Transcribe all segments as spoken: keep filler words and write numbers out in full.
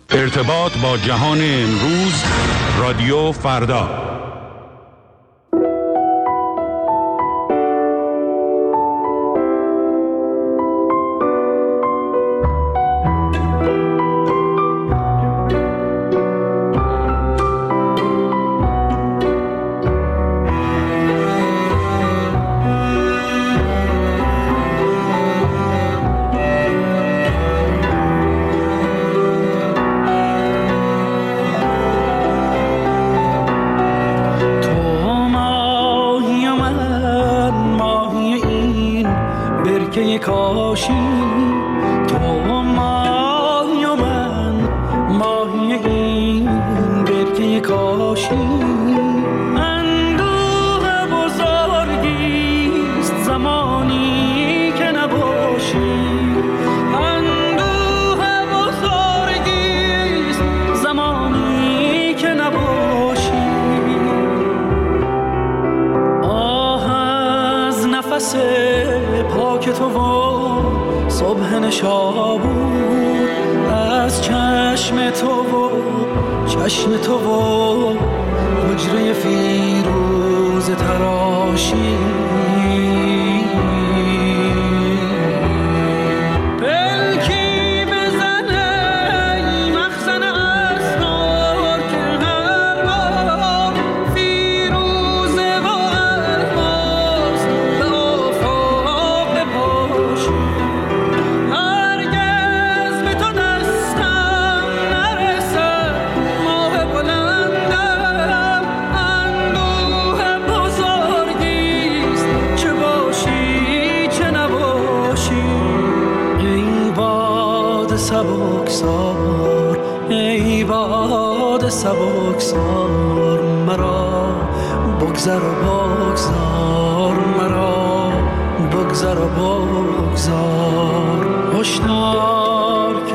ارتباط با جهان امروز، رادیو فردا. سبکسار مرا بگذر و بگذار مرا بگذر و بگذار هشدار که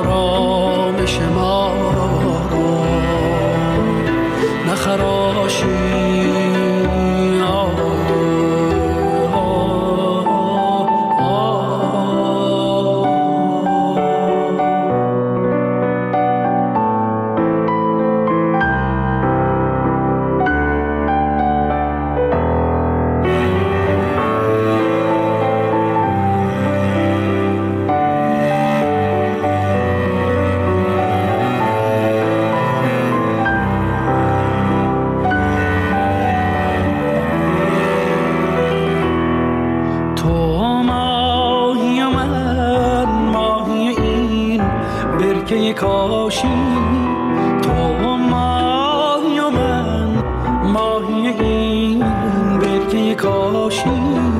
آرامش ما را نخراشی کاشی تو ماهی و من ماهی این برکه کاشی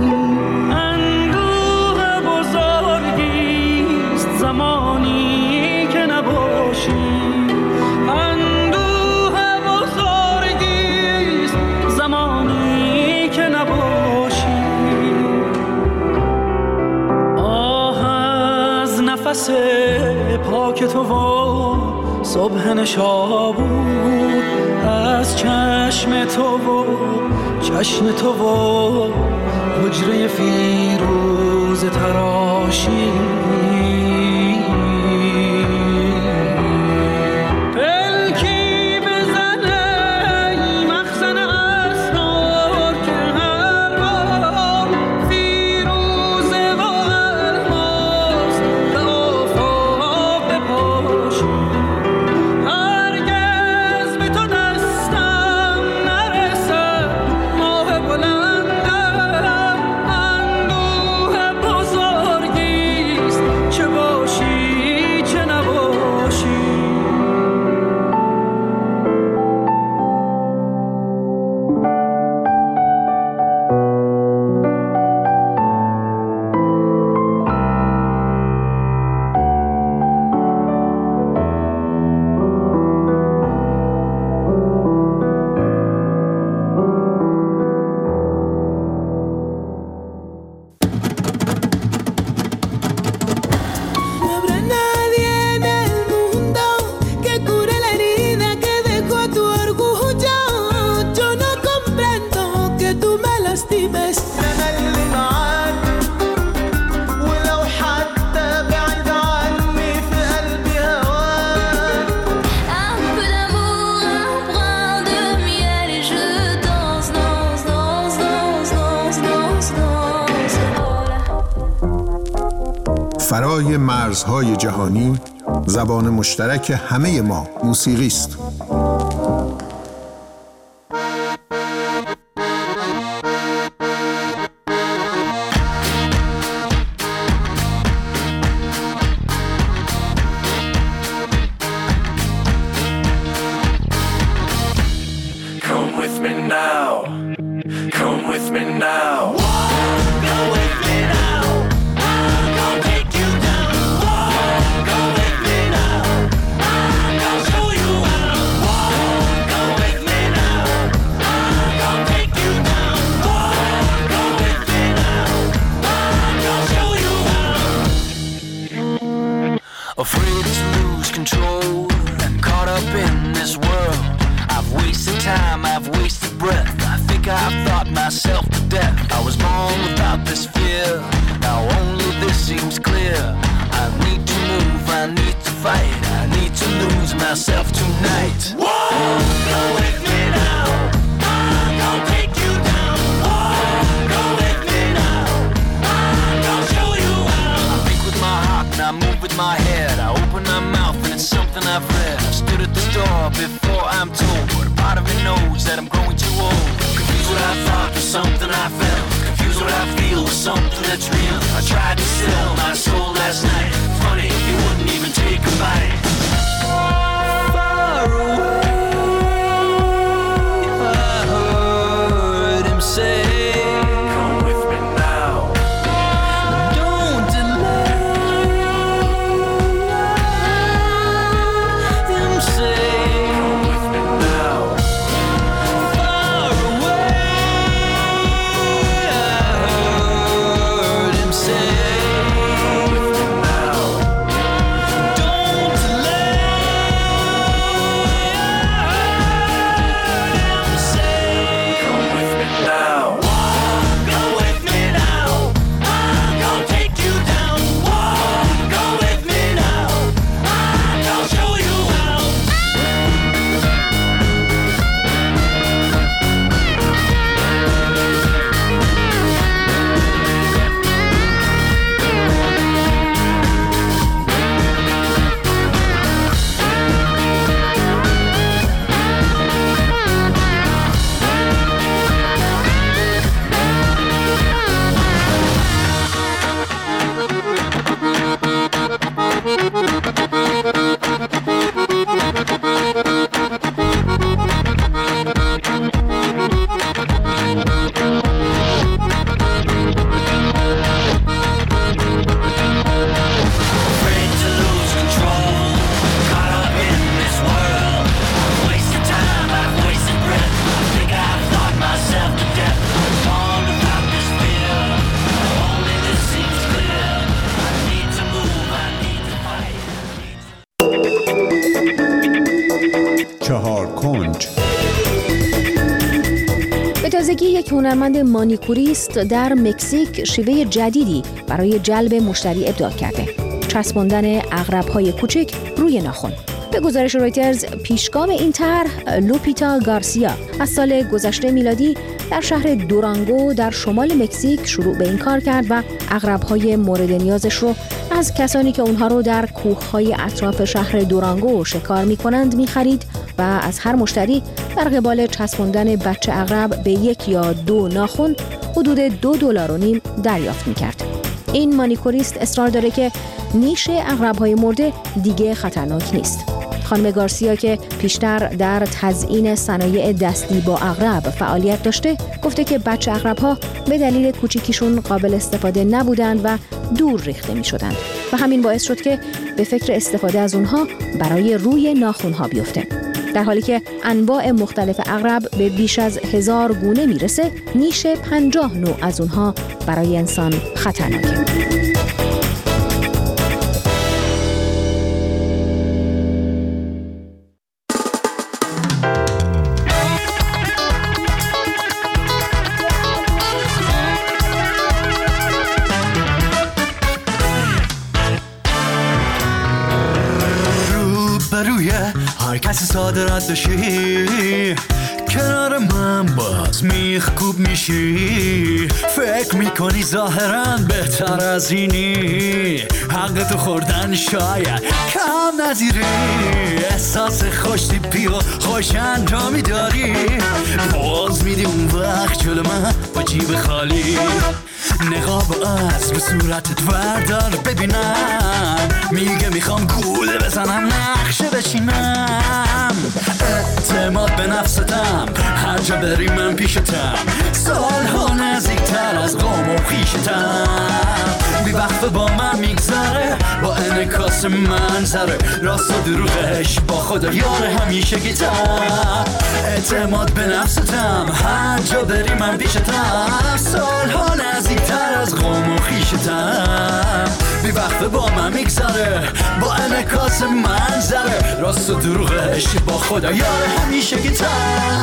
اندوه بزرگیست زمانی که نباشی اندوه بزرگیست زمانی که نباشی آه از نفس پاک تو و صبح نشابور از چشم تو و چشم تو و حجره فیروز تراشی بلندم اندوه بزرگیست فرای مرزهای جهانی زبان مشترک همه ما موسیقی است. Afraid to lose control and caught up in this world. I've wasted time, I've wasted breath. I think I've thought myself to death. I was born without this fear. Now only this seems clear. I need to move, I need to fight. I need to lose myself tonight. Whoa, go with me now. I'm gonna take you down. Whoa, go with me now. I'm gonna show you how. I think with my heart and I move with my head. I open my mouth and it's something I've read. I stood at the door before I'm told, but a part of me knows that I'm growing too old. Confused what I thought was something I felt. Confused what I feel was something that's real. I tried to sell my soul last night. Funny, you wouldn't even take a bite. Far away, I heard him say, come with me now. Don't delay. Him say, come with me now. Far away, I heard him say, come with me now. Don't delay. I heard him say, come with me now. Walk, go with me now. I'm gonna take you down. Walk, go with me now. I'm gonna show you how. Afraid to lose control, caught up in this world. I've wasted time, I've wasted breath. I think I've thought myself to death. I'm born without this fear. Only this seems clear. I need to move, I need to fight. چهار کنج. به تازگی یک هنرمند مانیکوریست در مکزیک شیوه جدیدی برای جلب مشتری ابداع کرده: چسباندن عقرب‌های کوچک روی ناخن. به گزارش رویترز، پیشگام این طرح لوپیتا گارسیا از سال گذشته میلادی در شهر دورانگو در شمال مکزیک شروع به این کار کرد و عقرب‌های مورد نیازش رو از کسانی که اونها رو در کوه‌های اطراف شهر دورانگو شکار می‌کنند می‌خرید و از هر مشتری در قبال چسباندن بچه عقرب به یک یا دو ناخن حدود دو دلار و نیم دریافت می‌کرد. این مانیکوریست اصرار داره که نیش عقرب‌های مرده دیگه خطرناک نیست. خانم گارسیا که پیشتر در تزیین صنایع دستی با عقرب فعالیت داشته، گفته که بچه عقرب‌ها به دلیل کوچیکیشون قابل استفاده نبودند و دور ریخته می‌شدند و همین باعث شد که به فکر استفاده از اونها برای روی ناخن‌ها بیفته. در حالی که انواع مختلف عقرب به بیش از هزار گونه میرسه، نیش پنجاه نوع از اونها برای انسان خطرناکه. هر کسی ساده رد بشی کنار من باز میخکوب میشی، فکر میکنی ظاهرا بهتر از اینی، حق تو خوردن شاید کم نظیری، احساس خوشتیپی و خوش انجامی داری، باز میدی اون وقت جلو من با جیب خالی، نقاب از رو صورتت وردار ببینم، میگه میخوام گوله بزنم نقشه بشینم، اعتماد به نفستم هر جا بری من پیشتم، سالها نزدیکتر از قوم و خویشتم، بی وقت با من میگذره با انعکاس منظره، راست و دروغش با خدا یار همیشه گیتم، اعتماد به نفستم هر جا بری من پیشتم، سالها نزدیکتر از قوم و خویشتم، بی وقت با من میگذره با انعکاس منظره، راست و دروغش با خدا یار همیشه گیتم.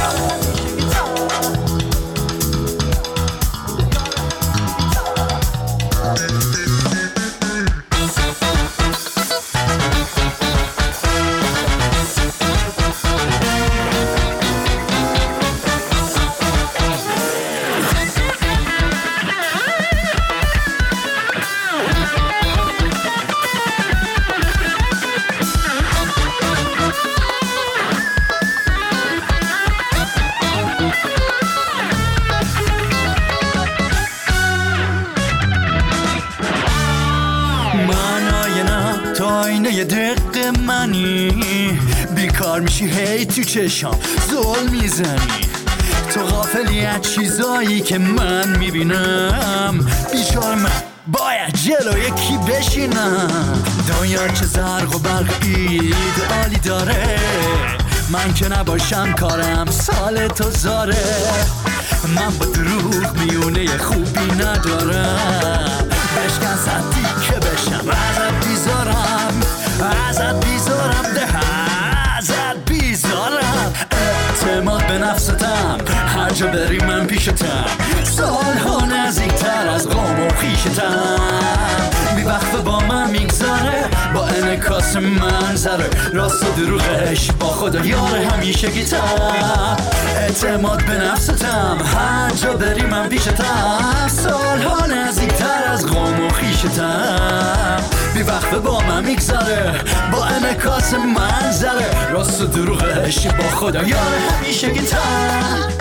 یه دقیقه منی بیکار میشی هی تو چشم زل میزنی، تو غافلی از چیزایی که من میبینم، بیچار من باید جلو یکی بشینم، دنیا چه زرق و برق ایدئالی داره، من که نباشم کارم سال تو زاره، من با دروغ میونه خوبی ندارم، بشکن صدی که بشم ازت بیزارم، ازت بیزارم ده ازت بیزارم، اعتماد به نفستم هر جا بری من پیشتم، سالها نزدیکتر از قوم و خویشتم، بی وقت با من میگذره با انعکاس منظره، راست و دروغش با خدا یار همیشه گیتم، اعتماد به نفستم هر جا بری من پیشتم، سالها نزدیکتر از قوم و خویشتم، بی وقت با من میگذره با انعکاس منظره، راست و دروغش با خدا یار همیشه گیتم.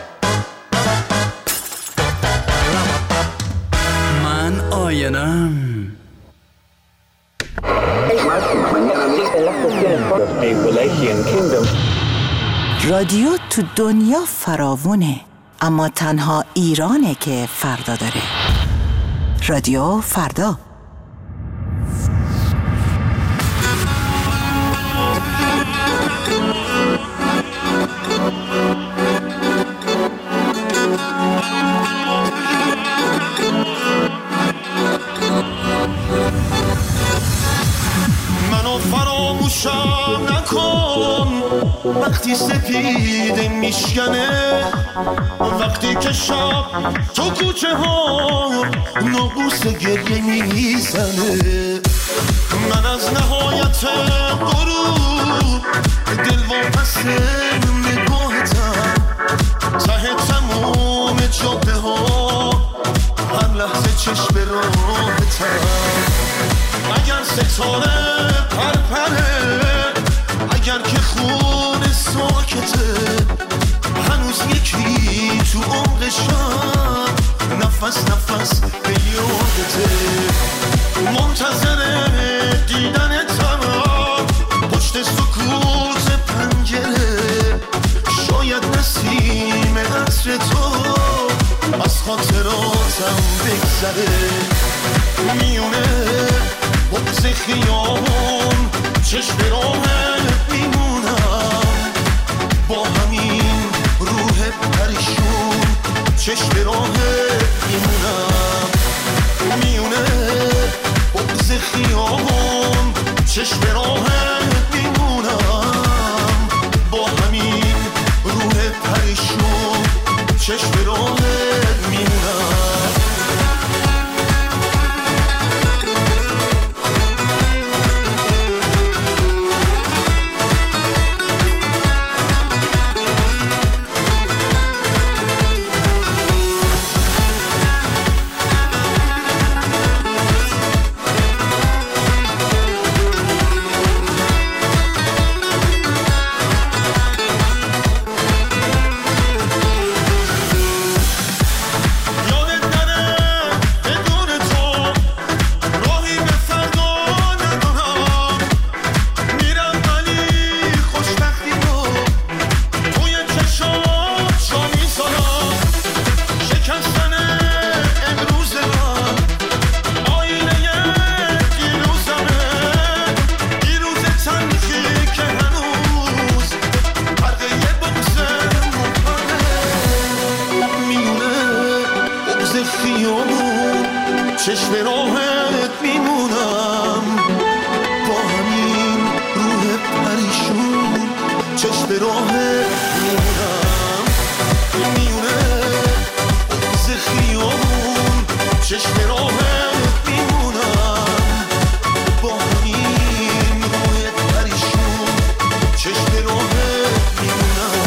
من آینم رادیو تو دنیا فراوونه، اما تنها ایرانه که فردا داره. رادیو فردا. منو فراموشم نکن وقتی سپیده میشکنه، وقتی که شب تو کوچه ها نبوس گریه میزنه، من از نهایت غروب دل واپس نگاهتم، ته تموم جاده ها هر لحظه چشم راهتم، اگر ستاره پرپره، اگر که خون ساکته، هنوز یکی تو عمق شب نفس نفس به یادته، منتظر دیدنتم پشت سکوت پنجره، شاید نسیم عطر تو از خاطراتم بگذره، میونه بغض خیابون چشم راهت میمونم، با همین روح پریشون چشم راهت میمونم، میونه بغض خیابون چشم راهت میمونم، با همین روح پریشون چشم راهت میمونم. به راه میمونم، میونه ز خیابون چشم به راه میمونم، با همین روی پریشون چشم به راه میمونم.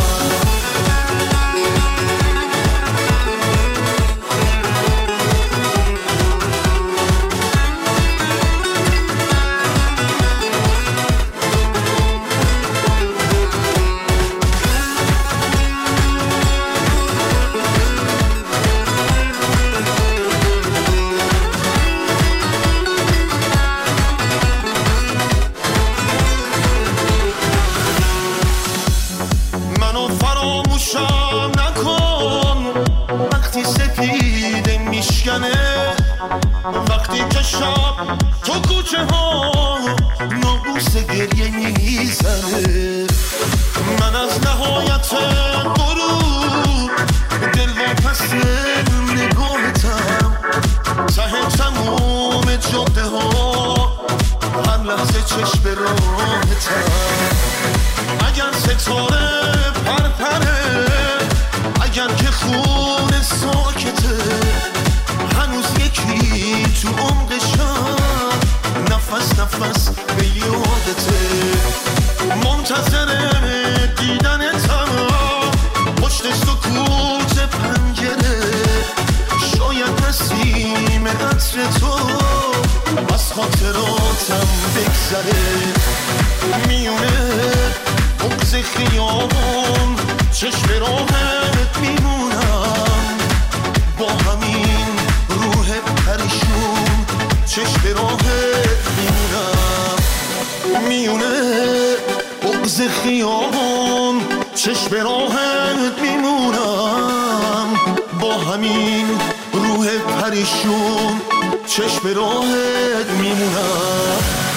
وقتی که شب تو کوچه ها ناقوس گریه میزنه، من از نهایت غروب دل واپس نگاهتم، ته تموم جاده ها هر لحظه چشم به راهتم. اگر ستاره پرپره، اگر که خون ساکته، هنوز یکی تو عمق شب نفس نفس به یادته، منتظر دیدنتم پشت سکوت پنجره. شاید نسیم عطر تو از خاطراتم بگذره، میونه بغض خیابون چشم به راهت میمونم، با همین روح پریشون چشم به راهت میمونم، میونه بغض خیابون چشم به راهت میمونم، با همین روح پریشون چشم به راهت میمونم.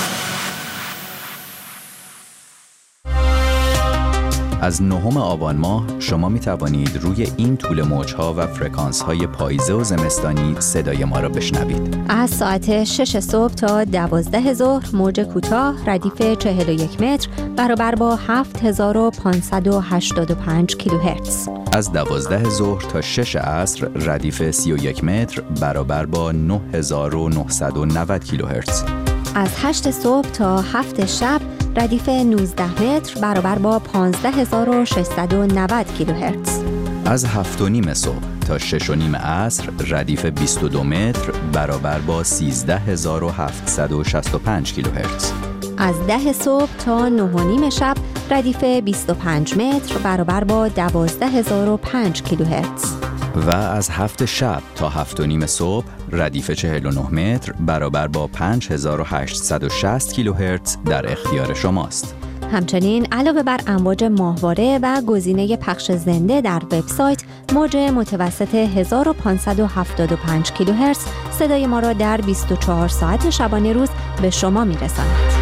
از نهم آبان ماه شما می توانید روی این طول موج‌ها و فرکانس‌های پاییزه و زمستانی صدای ما را بشنوید. از ساعت شش صبح تا دوازده ظهر موج کوتاه ردیف چهل و یک متر برابر با هفت هزار و پانصد و هشتاد و پنج کیلوهرتز. از دوازده ظهر تا شش عصر ردیف سی و یک متر برابر با نه هزار و نهصد و نود کیلوهرتز. از هشت صبح تا هفت شب ردیف نوزده متر برابر با پانزده هزار و ششصد و نود کیلوهرتز. از هفت و نیم صبح تا شش و نیم عصر ردیف بیست و دو متر برابر با سیزده هزار و هفتصد و شصت و پنج کیلوهرتز. از ده صبح تا نه و نیم شب ردیف بیست و پنج متر برابر با دوازده هزار و پنج کیلوهرتز. و از هفت شب تا هفت و نیم صبح ردیف چهل و نه متر برابر با پنج هزار و هشتصد و شصت کیلوهرتز در اختیار شماست. همچنین علاوه بر امواج ماهواره و گزینه پخش زنده در وبسایت، موج متوسط هزار و پانصد و هفتاد و پنج کیلوهرتز صدای ما را در بیست و چهار ساعت شبانه روز به شما می‌رساند.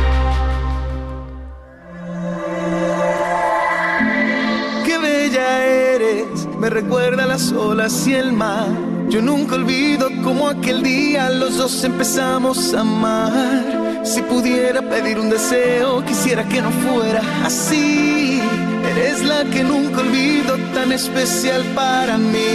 Me recuerda las olas y el mar. Yo nunca olvido como aquel día los dos empezamos a amar. Si pudiera pedir un deseo, quisiera que no fuera así. Eres la que nunca olvido, tan especial para mí.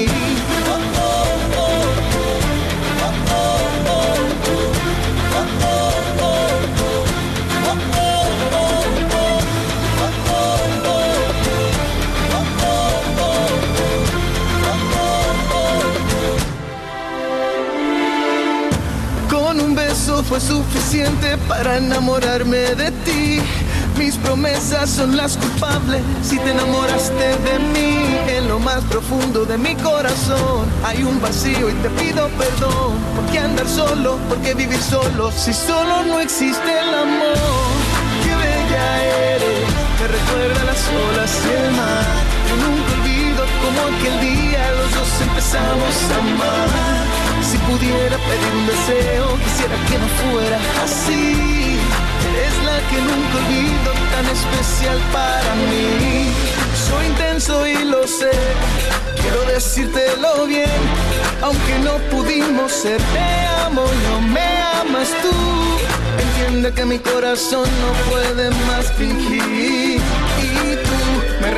Fue suficiente para enamorarme de ti. Mis promesas son las culpables si te enamoraste de mí. En lo más profundo de mi corazón hay un vacío y te pido perdón. ¿Por qué andar solo? ¿Por qué vivir solo? Si solo no existe el amor. Qué bella eres, me recuerda las olas y el mar. Yo nunca olvido como aquel día los dos empezamos a amar. Si pudiera pedir un deseo, quisiera que no fuera así. Eres la que nunca olvido, tan especial para mí. Soy intenso y lo sé, quiero decírtelo bien. Aunque no pudimos ser, te amo, no me amas tú. Entiende que mi corazón no puede más fingir. Y tú me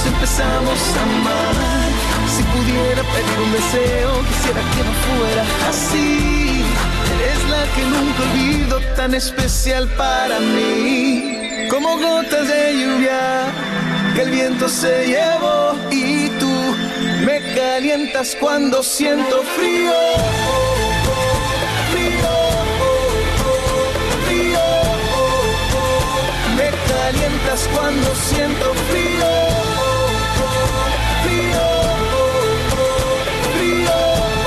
empezamos a amar. Si pudiera pedir un deseo, quisiera que no fuera así. Eres la que nunca olvido, tan especial para mí. Como gotas de lluvia que el viento se llevó, y tú me calientas cuando siento frío. Frío, frío. Me calientas cuando siento frío. Frío, frío.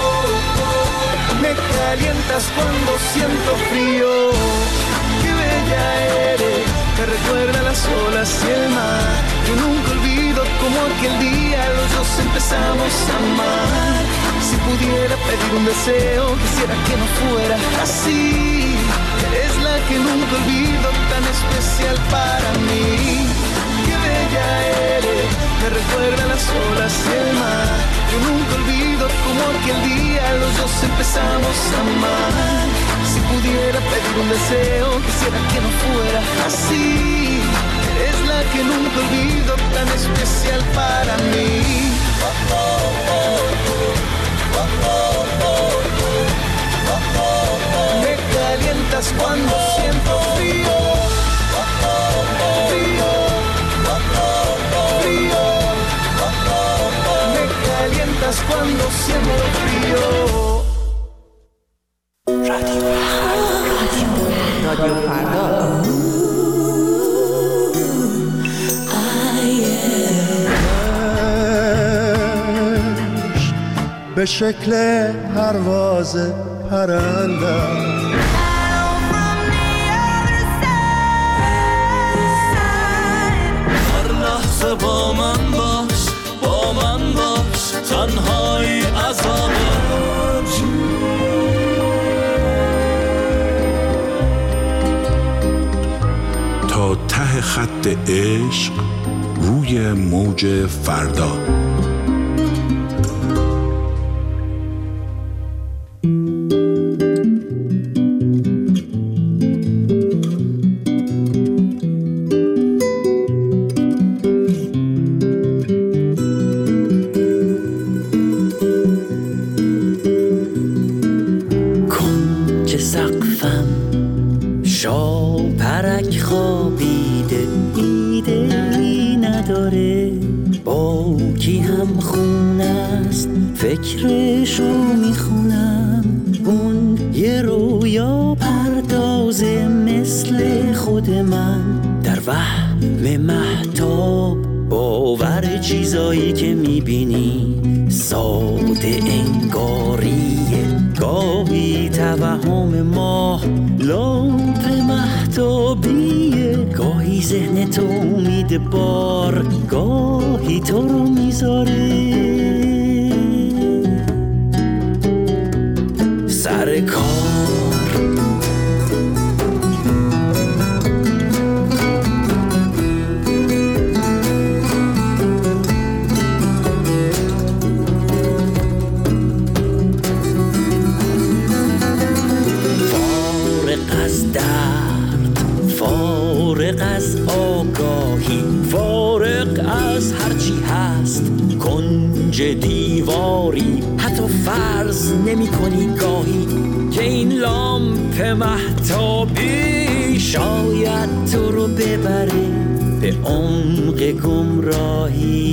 Me calientas cuando siento frío. Qué bella eres, me recuerda las olas y el mar. Yo nunca olvido como aquel día los dos empezamos a amar. Si pudiera pedir un deseo, quisiera que no fuera así. Eres la que nunca olvido, tan especial para mí. Qué bella eres, me recuerda las olas y el mar. Yo nunca olvido como aquel día los dos empezamos a amar. Si pudiera pedir un deseo, quisiera que no fuera así. Eres la que nunca olvido, tan especial para mí. Oh, oh, oh, oh, oh, oh, oh. Me calientas cuando siento frío. Frío, frío. Me calientas cuando siento frío. Radio رادیو فردا. به شکل پرواز پرنده هر لحظه با من باش، با من باش، تنهایی عذابه. تا ته خط عشق روی موج فردا. فکرشو میخونم، اون یه رویا پردازه مثل خود من، در وهم مهتاب باور چیزایی که میبینی ساده انگاریه، گاهی توهم ماه لامپ مهتابیه، گاهی ذهن تو امید بار، گاهی تو رو میذاره سر کار. فارغ از درد، فارغ از آگاهی، فارغ از هرچی هست کنج دیواری، حتی فرض نمی کنی گاهی که این لامپ مهتابی شاید تو رو ببره به عمق گمراهی.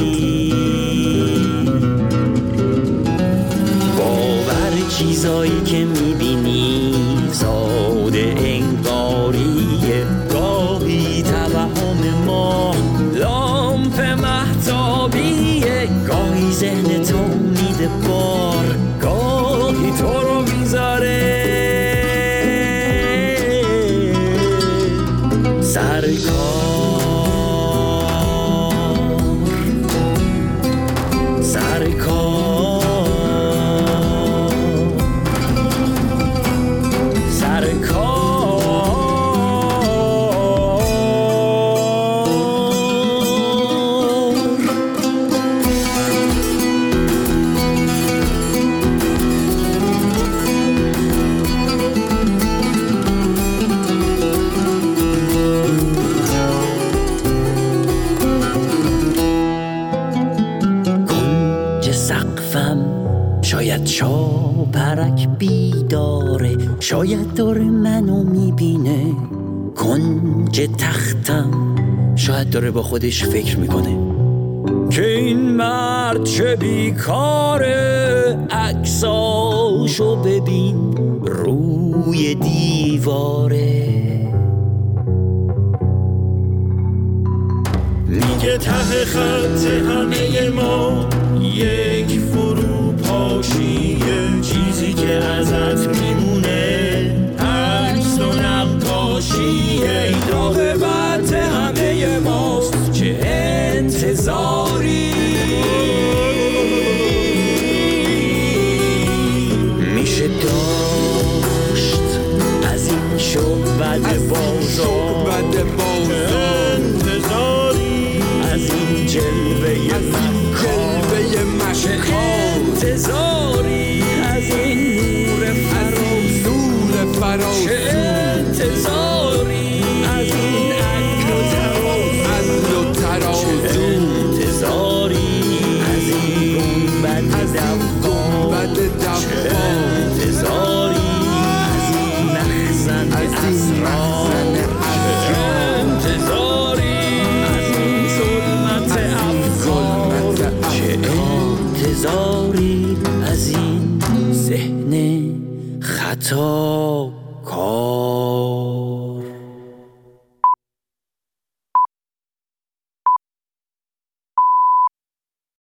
باور چیزایی که میبینی ساده انگاریه، گاهی توهم ما لامپ مهتابیه، گاهی ذهن تو میده بار، گاهی تو رو میذاره سر کار، سر کار، سر کار. سقفم، شاید چاپرک بیداره، شاید داره منو میبینه کنج تختم، شاید داره با خودش فکر میکنه که این مرد چه بیکاره، عکساشو ببین روی دیواره. میگه ته خط همه ما یک فروپاشیه، چیزی که ازت میمونه عکس و نقاشیه. این عاقبت همه ماست، چه انتظاری میشه داشت از این شعبد بازار، انتظاری از این جلوه مکان، انتظاری از این نور فراز، چه انتظاری از این عقل و تراز، چه انتظاری از این گنبد دوام، چه انتظاری از این مخزن اسرار، چه انتظاری از این ظلمت افکار، چه انتظاری از این ذهن خطا.